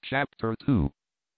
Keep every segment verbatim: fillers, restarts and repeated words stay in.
Chapter two.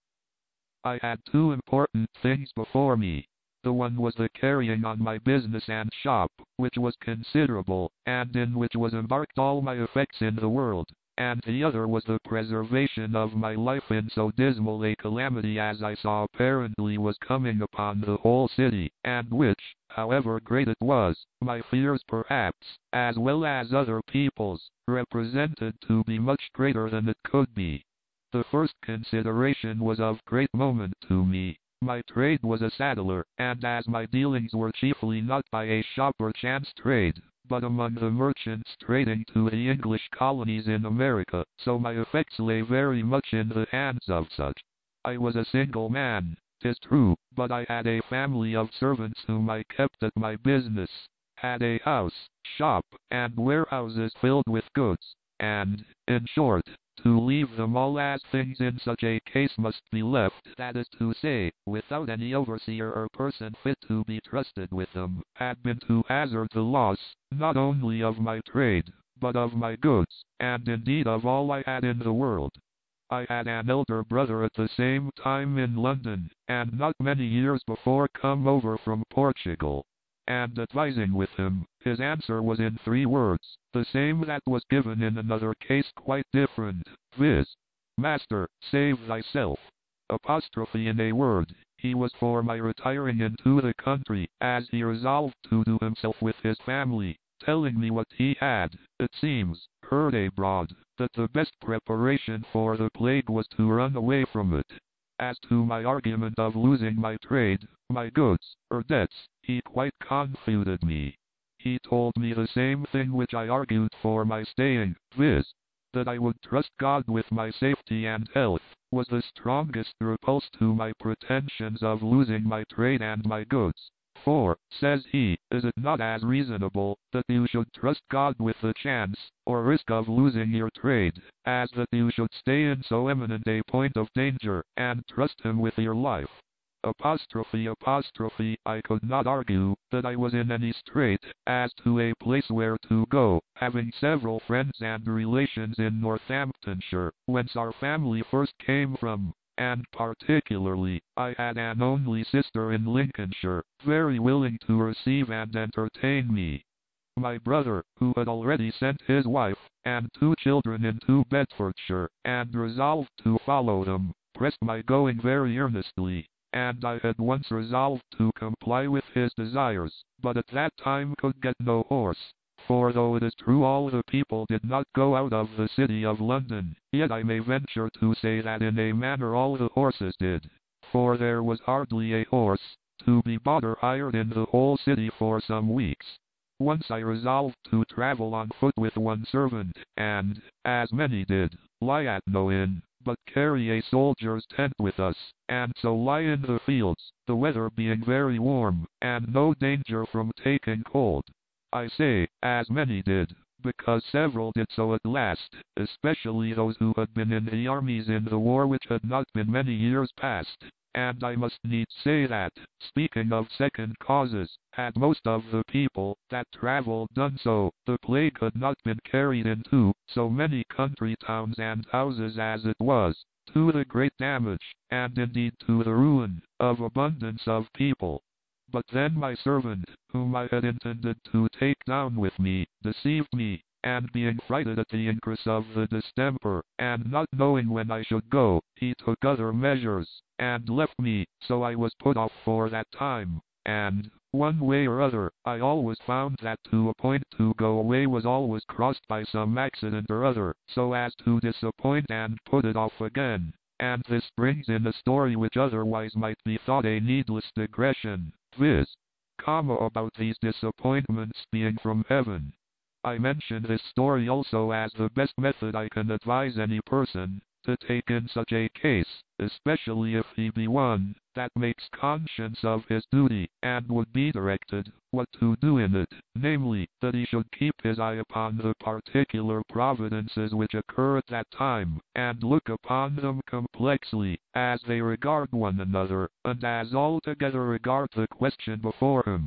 I had two important things before me. The one was the carrying on my business and shop, which was considerable, and in which was embarked all my effects in the world, and the other was the preservation of my life in so dismal a calamity as I saw apparently was coming upon the whole city, and which, however great it was, my fears perhaps, as well as other people's, represented to be much greater than it could be. The first consideration was of great moment to me. My trade was a saddler, and as my dealings were chiefly not by a shop or chance trade, but among the merchants trading to the English colonies in America, so my effects lay very much in the hands of such. I was a single man, 'tis true, but I had a family of servants whom I kept at my business, had a house, shop, and warehouses filled with goods, and, in short, to leave them all as things in such a case must be left, that is to say, without any overseer or person fit to be trusted with them, had been to hazard the loss, not only of my trade, but of my goods, and indeed of all I had in the world. I had an elder brother at the same time in London, and not many years before come over from Portugal. And advising with him, his answer was in three words, the same that was given in another case quite different, viz. Master, save thyself. Apostrophe in a word, he was for my retiring into the country, as he resolved to do himself with his family, telling me what he had, it seems, heard abroad, that the best preparation for the plague was to run away from it. As to my argument of losing my trade, my goods, or debts, he quite confuted me. He told me the same thing which I argued for my staying, viz. that I would trust God with my safety and health, was the strongest repulse to my pretensions of losing my trade and my goods. For, says he, is it not as reasonable that you should trust God with the chance, or risk of losing your trade, as that you should stay in so eminent a point of danger, and trust him with your life? Apostrophe apostrophe, I could not argue that I was in any strait as to a place where to go, having several friends and relations in Northamptonshire, whence our family first came from, and particularly, I had an only sister in Lincolnshire, very willing to receive and entertain me. My brother, who had already sent his wife and two children into Bedfordshire, and resolved to follow them, pressed my going very earnestly, and I had once resolved to comply with his desires, but at that time could get no horse. For though it is true all the people did not go out of the city of London, yet I may venture to say that in a manner all the horses did. For there was hardly a horse to be bought or hired in the whole city for some weeks. Once I resolved to travel on foot with one servant, and, as many did, lie at no inn, but carry a soldier's tent with us, and so lie in the fields, the weather being very warm, and no danger from taking cold. I say, as many did, because several did so at last, especially those who had been in the armies in the war which had not been many years past. And I must needs say that, speaking of second causes, had most of the people that travelled done so, the plague had not been carried into so many country towns and houses as it was, to the great damage, and indeed to the ruin, of abundance of people. But then my servant, whom I had intended to take down with me, deceived me, and being frighted at the increase of the distemper, and not knowing when I should go, he took other measures, and left me, so I was put off for that time, and, one way or other, I always found that to appoint to go away was always crossed by some accident or other, so as to disappoint and put it off again. And this brings in a story which otherwise might be thought a needless digression, viz. comma about these disappointments being from heaven. I mention this story also as the best method I can advise any person to take in such a case, especially if he be one that makes conscience of his duty, and would be directed what to do in it, namely, that he should keep his eye upon the particular providences which occur at that time, and look upon them complexly, as they regard one another, and as altogether regard the question before him.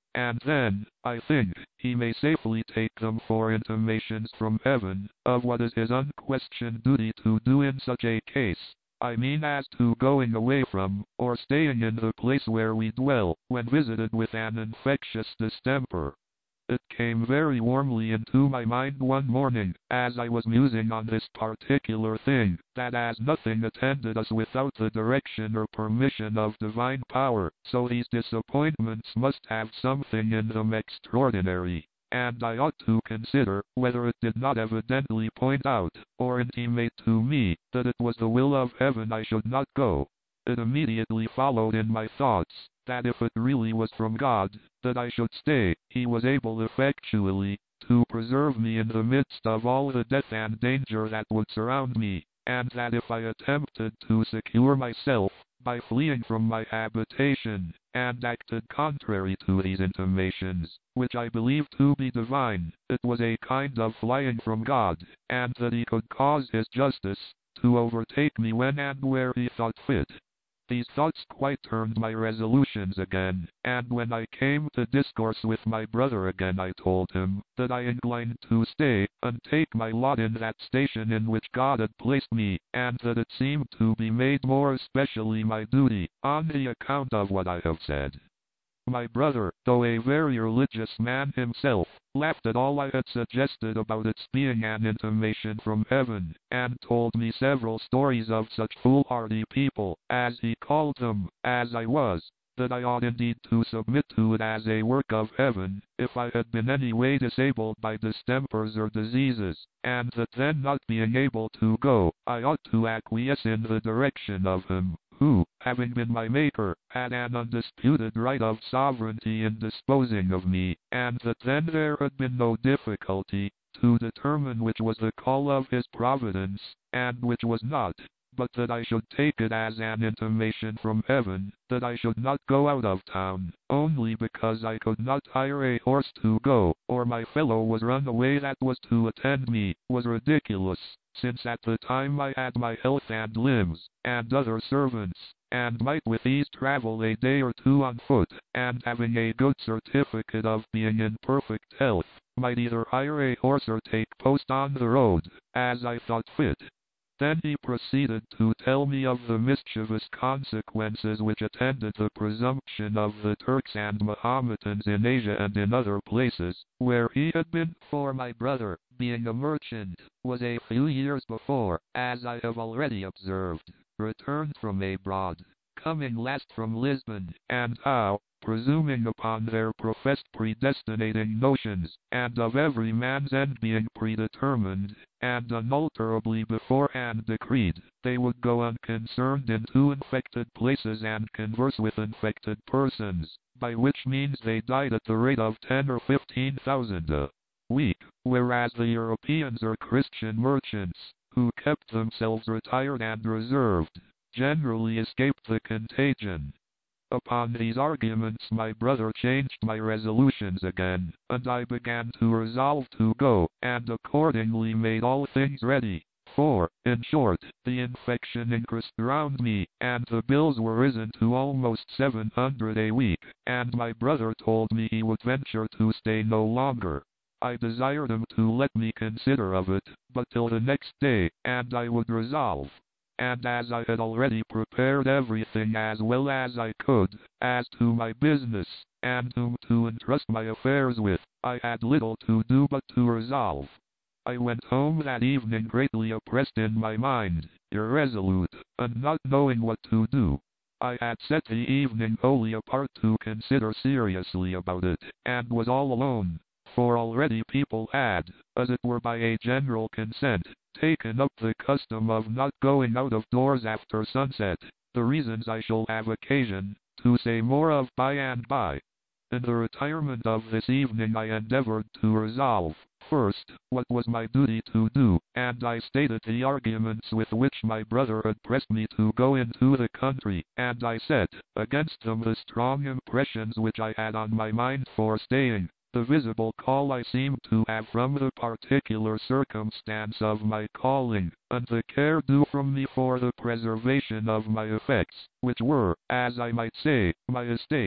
and then, I think, he may safely take them for intimations from heaven, of what is his unquestioned duty to do in such a case. I mean as to going away from, or staying in the place where we dwell, when visited with an infectious distemper. It came very warmly into my mind one morning, as I was musing on this particular thing, that as nothing attended us without the direction or permission of divine power, so these disappointments must have something in them extraordinary, and I ought to consider whether it did not evidently point out, or intimate to me, that it was the will of heaven I should not go. It immediately followed in my thoughts, that if it really was from God, that I should stay, he was able effectually to preserve me in the midst of all the death and danger that would surround me, and that if I attempted to secure myself, by fleeing from my habitation, and acted contrary to these intimations, which I believed to be divine, it was a kind of flying from God, and that he could cause his justice to overtake me when and where he thought fit. These thoughts quite turned my resolutions again, and when I came to discourse with my brother again, I told him that I inclined to stay and take my lot in that station in which God had placed me, and that it seemed to be made more especially my duty, on the account of what I have said. My brother, though a very religious man himself, laughed at all I had suggested about its being an intimation from heaven, and told me several stories of such foolhardy people, as he called them, as I was, that I ought indeed to submit to it as a work of heaven, if I had been any way disabled by distempers or diseases, and that then not being able to go, I ought to acquiesce in the direction of him, who, having been my maker, had an undisputed right of sovereignty in disposing of me, and that then there had been no difficulty to determine which was the call of his providence, and which was not, but that I should take it as an intimation from heaven, that I should not go out of town, only because I could not hire a horse to go, or my fellow was run away that was to attend me, was ridiculous, since at the time I had my health and limbs, and other servants, and might with ease travel a day or two on foot, and having a good certificate of being in perfect health, might either hire a horse or take post on the road, as I thought fit. Then he proceeded to tell me of the mischievous consequences which attended the presumption of the Turks and Mahometans in Asia and in other places, where he had been, for my brother, being a merchant, was a few years before, as I have already observed, returned from abroad, coming last from Lisbon, and how, presuming upon their professed predestinating notions, and of every man's end being predetermined, and unalterably beforehand decreed, they would go unconcerned into infected places and converse with infected persons, by which means they died at the rate of ten or fifteen thousand a week, whereas the Europeans or Christian merchants, who kept themselves retired and reserved, generally escaped the contagion. Upon these arguments my brother changed my resolutions again, and I began to resolve to go, and accordingly made all things ready. For, in short, the infection increased round me, and the bills were risen to almost seven hundred a week, and my brother told me he would venture to stay no longer. I desired him to let me consider of it, but till the next day, and I would resolve. And as I had already prepared everything as well as I could, as to my business, and whom to entrust my affairs with, I had little to do but to resolve. I went home that evening greatly oppressed in my mind, irresolute, and not knowing what to do. I had set the evening wholly apart to consider seriously about it, and was all alone, for already people had, as it were by a general consent, taken up the custom of not going out of doors after sunset, the reasons I shall have occasion to say more of by and by. In the retirement of this evening I endeavored to resolve, first, what was my duty to do, and I stated the arguments with which my brother had pressed me to go into the country, and I set against them the strong impressions which I had on my mind for staying, the visible call I seemed to have from the particular circumstance of my calling, and the care due from me for the preservation of my effects, which were, as I might say, my estate.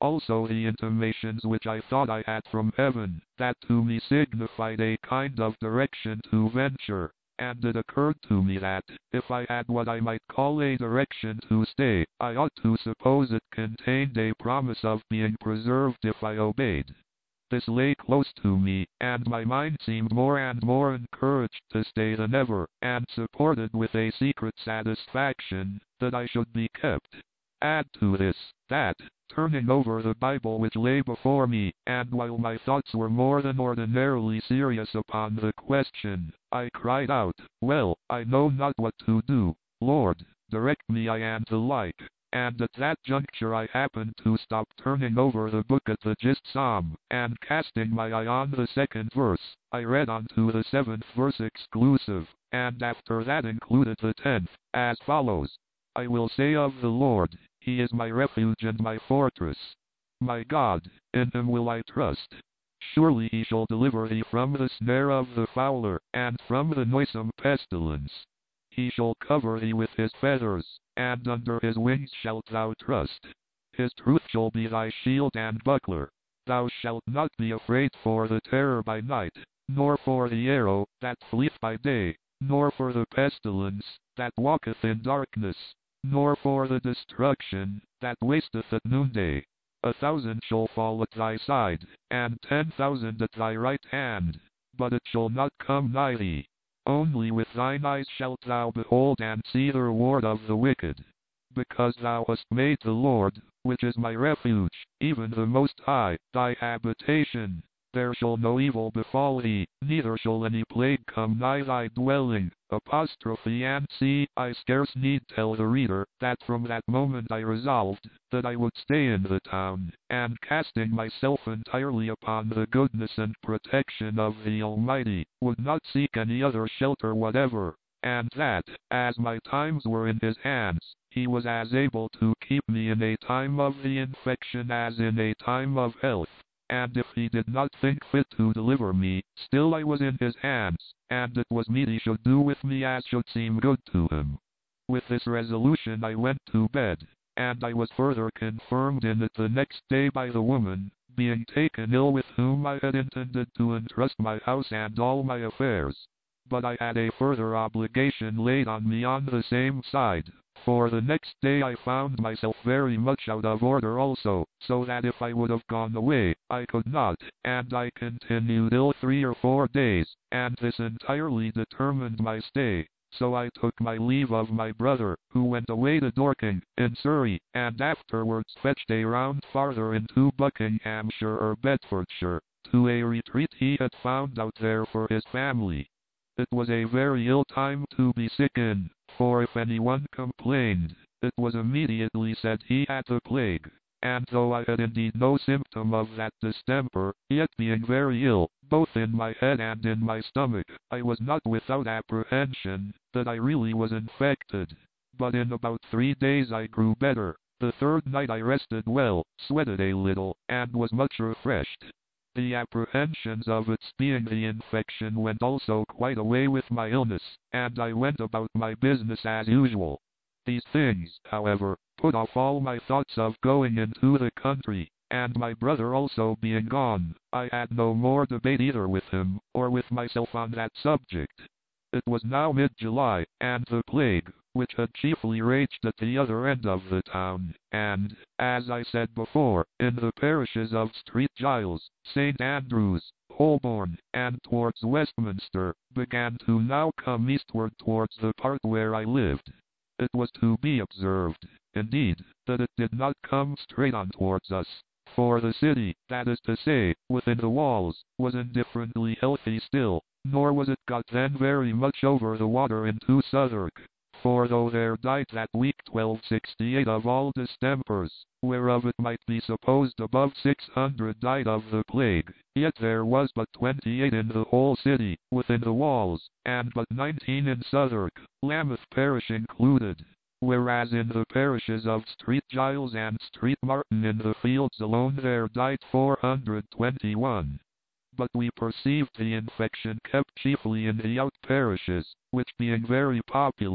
also the intimations which I thought I had from heaven, that to me signified a kind of direction to venture. And it occurred to me that, if I had what I might call a direction to stay, I ought to suppose it contained a promise of being preserved if I obeyed. This lay close to me, and my mind seemed more and more encouraged to stay than ever, and supported with a secret satisfaction that I should be kept. Add to this, that, turning over the Bible which lay before me, and while my thoughts were more than ordinarily serious upon the question, I cried out, "Well, I know not what to do. Lord, direct me I and the like." And at that juncture I happened to stop turning over the book at the just psalm, and casting my eye on the second verse, I read on to the seventh verse exclusive, and after that included the tenth, as follows: "I will say of the Lord, He is my refuge and my fortress. My God, in Him will I trust. Surely He shall deliver thee from the snare of the fowler, and from the noisome pestilence. He shall cover thee with His feathers, and under His wings shalt thou trust. His truth shall be thy shield and buckler. Thou shalt not be afraid for the terror by night, nor for the arrow that fleeth by day, nor for the pestilence that walketh in darkness, nor for the destruction that wasteth at noonday. A thousand shall fall at thy side, and ten thousand at thy right hand, but it shall not come nigh thee. Only with thine eyes shalt thou behold and see the reward of the wicked. Because thou hast made the Lord, which is my refuge, even the Most High, thy habitation, there shall no evil befall thee, neither shall any plague come nigh thy dwelling." Apostrophe and see, I scarce need tell the reader, that from that moment I resolved, that I would stay in the town, and casting myself entirely upon the goodness and protection of the Almighty, would not seek any other shelter whatever, and that, as my times were in His hands, He was as able to keep me in a time of the infection as in a time of health. And if He did not think fit to deliver me, still I was in His hands, and it was meet He should do with me as should seem good to Him. With this resolution I went to bed, and I was further confirmed in it the next day by the woman, being taken ill, with whom I had intended to entrust my house and all my affairs. But I had a further obligation laid on me on the same side, for the next day I found myself very much out of order also, so that if I would have gone away, I could not, and I continued ill three or four days, and this entirely determined my stay. So I took my leave of my brother, who went away to Dorking, in Surrey, and afterwards fetched a round farther into Buckinghamshire or Bedfordshire, to a retreat he had found out there for his family. It was a very ill time to be sick in, for if anyone complained, it was immediately said he had the plague. And though I had indeed no symptom of that distemper, yet being very ill, both in my head and in my stomach, I was not without apprehension that I really was infected. But in about three days I grew better. The third night I rested well, sweated a little, and was much refreshed. The apprehensions of its being the infection went also quite away with my illness, and I went about my business as usual. These things, however, put off all my thoughts of going into the country, and my brother also being gone, I had no more debate either with him, or with myself on that subject. It was now mid-July, and the plague, which had chiefly raged at the other end of the town, and, as I said before, in the parishes of Street Giles, Saint Andrews, Holborn, and towards Westminster, began to now come eastward towards the part where I lived. It was to be observed, indeed, that it did not come straight on towards us, for the city, that is to say, within the walls, was indifferently healthy still, nor was it got then very much over the water into Southwark. For though there died that week twelve sixty-eight of all distempers, whereof it might be supposed above six hundred died of the plague, yet there was but twenty-eight in the whole city, within the walls, and but nineteen in Southwark, Lambeth parish included. Whereas in the parishes of Street Giles and Street Martin in the fields alone there died four hundred twenty-one. But we perceived the infection kept chiefly in the out parishes, which being very populous,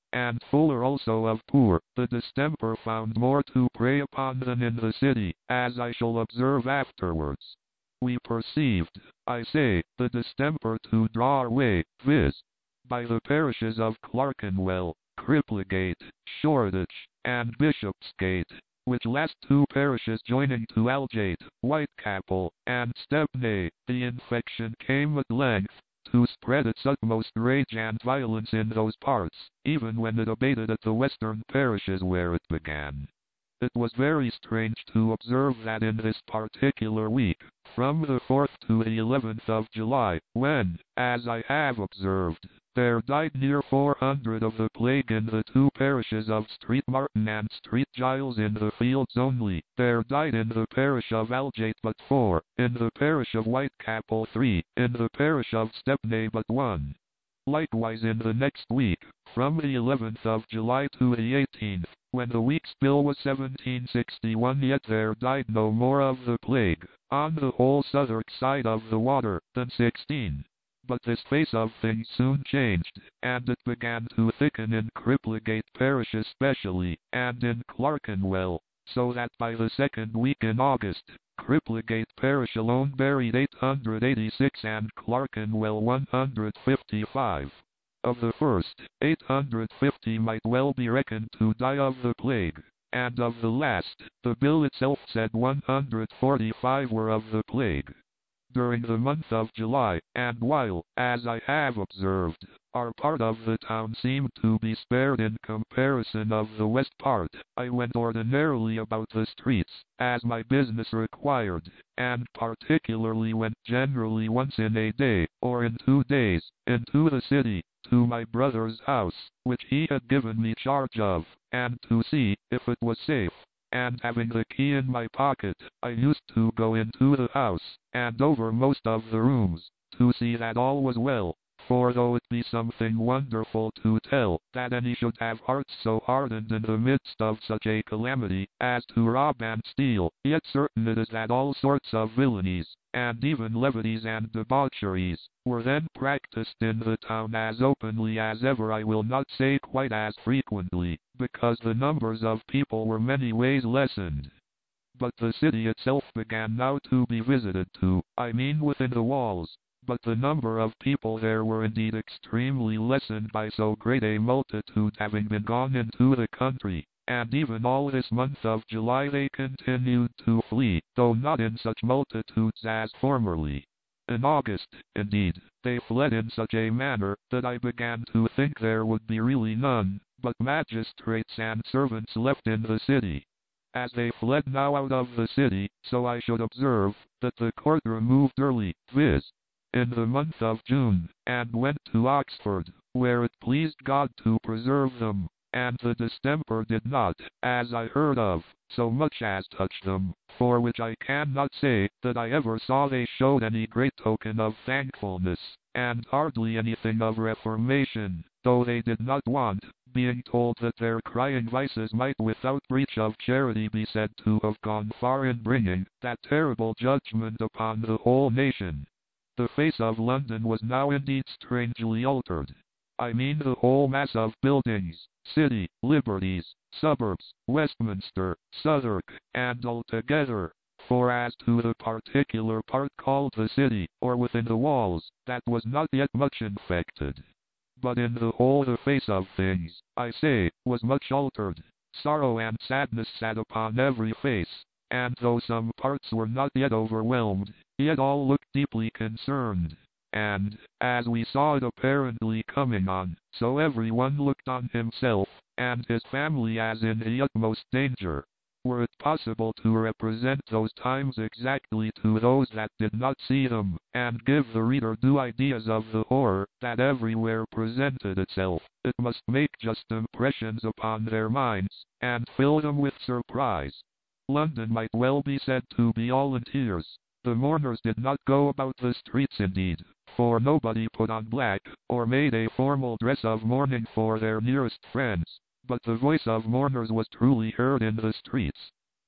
and fuller also of poor. The distemper found more to prey upon than in the city, as I shall observe afterwards. We perceived, I say, the distemper to draw our way, viz. by the parishes of Clerkenwell, Cripplegate, Shoreditch, and Bishopsgate, which last two parishes joining to Aldgate, Whitechapel, and Stepney. The infection came at length to spread its utmost rage and violence in those parts, even when it abated at the western parishes where it began. It was very strange to observe that in this particular week, from the fourth to the eleventh of July, when, as I have observed, there died near four hundred of the plague in the two parishes of Street Martin and Street Giles in the fields only, there died in the parish of Aldgate but four, in the parish of Whitechapel three, in the parish of Stepney but one. Likewise in the next week, from the eleventh of July to the eighteenth, when the week's bill was seventeen sixty-one, yet there died no more of the plague, on the whole Southwark side of the water, than sixteen. But this face of things soon changed, and it began to thicken in Cripplegate parish especially, and in Clerkenwell, so that by the second week in August, Cripplegate parish alone buried eight hundred eighty-six and Clerkenwell one hundred fifty-five. Of the first, eight hundred fifty might well be reckoned to die of the plague, and of the last, the bill itself said one hundred forty-five were of the plague. During the month of July, and while, as I have observed, our part of the town seemed to be spared in comparison of the west part, I went ordinarily about the streets, as my business required, and particularly went generally once in a day, or in two days, into the city, to my brother's house, which he had given me charge of, and to see if it was safe. And having the key in my pocket, I used to go into the house, and over most of the rooms, to see that all was well. For though it be something wonderful to tell, that any should have hearts so hardened in the midst of such a calamity, as to rob and steal, yet certain it is that all sorts of villainies, and even levities and debaucheries, were then practiced in the town as openly as ever, I will not say quite as frequently, because the numbers of people were many ways lessened. But the city itself began now to be visited too, I mean within the walls. But the number of people there were indeed extremely lessened by so great a multitude having been gone into the country, and even all this month of July they continued to flee, though not in such multitudes as formerly. In August, indeed, they fled in such a manner, that I began to think there would be really none, but magistrates and servants left in the city. As they fled now out of the city, so I should observe, that the court removed early, viz. in the month of June, and went to Oxford, where it pleased God to preserve them, and the distemper did not, as I heard of, so much as touch them, for which I cannot say that I ever saw they showed any great token of thankfulness, and hardly anything of reformation, though they did not want, being told that their crying vices might without breach of charity be said to have gone far in bringing that terrible judgment upon the whole nation. The face of London was now indeed strangely altered. I mean the whole mass of buildings, city, liberties, suburbs, Westminster, Southwark, and altogether. For as to the particular part called the city, or within the walls, that was not yet much infected. But in the whole the face of things, I say, was much altered. Sorrow and sadness sat upon every face, and though some parts were not yet overwhelmed, yet all looked deeply concerned, and, as we saw it apparently coming on, so every one looked on himself, and his family as in the utmost danger. Were it possible to represent those times exactly to those that did not see them, and give the reader due ideas of the horror that everywhere presented itself, it must make just impressions upon their minds, and fill them with surprise. London might well be said to be all in tears. The mourners did not go about the streets indeed, for nobody put on black, or made a formal dress of mourning for their nearest friends, but the voice of mourners was truly heard in the streets.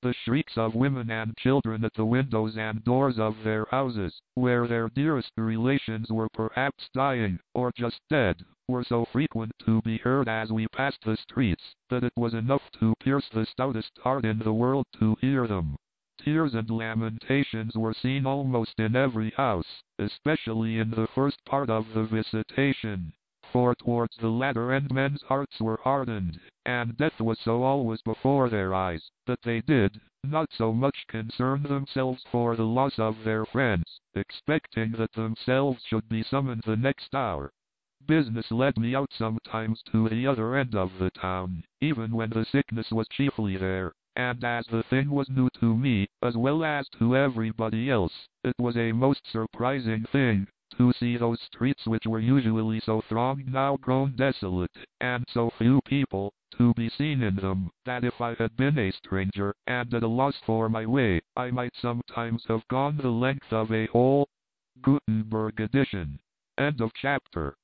The shrieks of women and children at the windows and doors of their houses, where their dearest relations were perhaps dying, or just dead, were so frequent to be heard as we passed the streets, that it was enough to pierce the stoutest heart in the world to hear them. Tears and lamentations were seen almost in every house, especially in the first part of the visitation. For towards the latter end men's hearts were hardened, and death was so always before their eyes, that they did not so much concern themselves for the loss of their friends, expecting that themselves should be summoned the next hour. Business led me out sometimes to the other end of the town, even when the sickness was chiefly there, and as the thing was new to me, as well as to everybody else, it was a most surprising thing to see those streets which were usually so thronged now grown desolate, and so few people to be seen in them, that if I had been a stranger, and at a loss for my way, I might sometimes have gone the length of a whole Gutenberg edition. End of chapter.